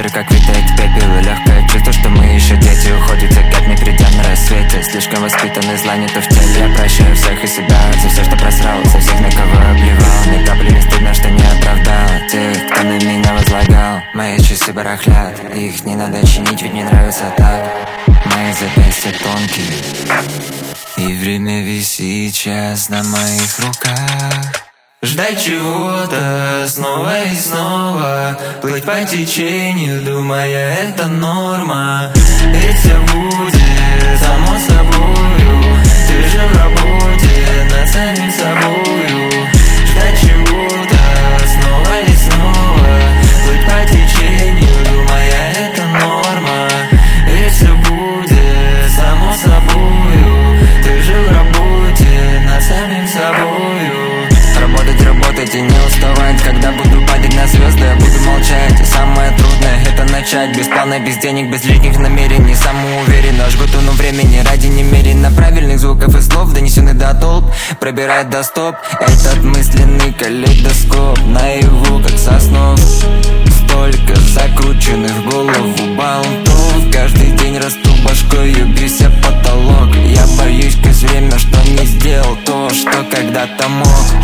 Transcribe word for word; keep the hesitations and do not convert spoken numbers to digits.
ветер, как витает пепел. И легкое чувство, что мы еще дети. Уходит закат, не придя на рассвете. Слишком воспитанный, зла нету в теле. Я прощаю всех и себя за все, что просрал, за всех, на кого обливал. Ни капли не стыдно, что не оправдал тех, кто на меня возлагал. Мои часы барахлят, их не надо чинить, ведь не нравится так. Мои запястья тонкие, и время висит сейчас на моих руках. Ждать чего-то снова и снова, плыть по течению, думая, это норма. Ведь все будет само собою, ты же в работе над самим собою. Ждать чего-то снова и снова, плыть по течению, думая, это норма. Ведь все будет само собою, ты же в работе над самим собою. Работать, работать и не уставать. Когда буду падать на звезды, я буду молчать. И самое трудное это начать. Без плана, без денег, без лишних намерений. Самоуверенно жгу тону времени ради немерено правильных звуков и слов, донесенных до толп, пробирает до стоп. Этот мысленный калейдоскоп наяву, как со снов. Столько закрученных в голову болтов. Каждый день расту башкой и бьюсь об потолок. Я боюсь, как время, что не сделал то, что когда-то мог.